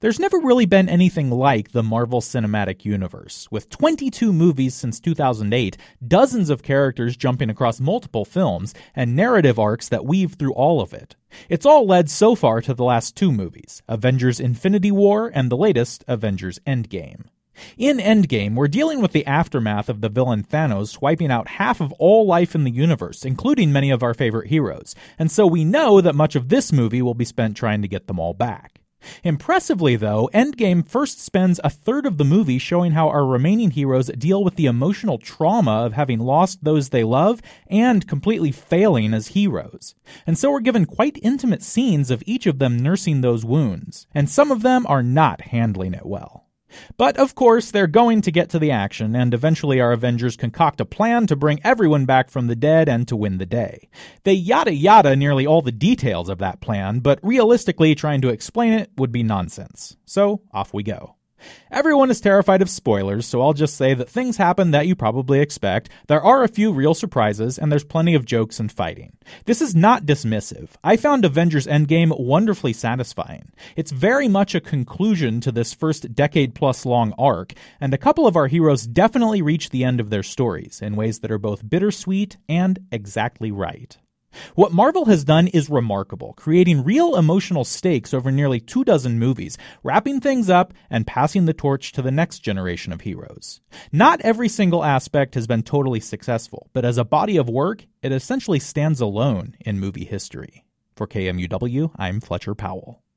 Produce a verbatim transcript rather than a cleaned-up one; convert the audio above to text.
There's never really been anything like the Marvel Cinematic Universe. With twenty-two movies since two thousand eight, dozens of characters jumping across multiple films, and narrative arcs that weave through all of it. It's all led so far to the last two movies, Avengers Infinity War and the latest, Avengers Endgame. In Endgame, we're dealing with the aftermath of the villain Thanos wiping out half of all life in the universe, including many of our favorite heroes, and so we know that much of this movie will be spent trying to get them all back. Impressively, though, Endgame first spends a third of the movie showing how our remaining heroes deal with the emotional trauma of having lost those they love and completely failing as heroes. And so we're given quite intimate scenes of each of them nursing those wounds, and some of them are not handling it well. But, of course, they're going to get to the action, and eventually our Avengers concoct a plan to bring everyone back from the dead and to win the day. They yada yada nearly all the details of that plan, but realistically trying to explain it would be nonsense. So, off we go. Everyone is terrified of spoilers, so I'll just say that things happen that you probably expect, there are a few real surprises, and there's plenty of jokes and fighting. This is not dismissive. I found Avengers Endgame wonderfully satisfying. It's very much a conclusion to this first decade-plus long arc, and a couple of our heroes definitely reach the end of their stories in ways that are both bittersweet and exactly right. What Marvel has done is remarkable, creating real emotional stakes over nearly two dozen movies, wrapping things up and passing the torch to the next generation of heroes. Not every single aspect has been totally successful, but as a body of work, it essentially stands alone in movie history. For K M U W, I'm Fletcher Powell.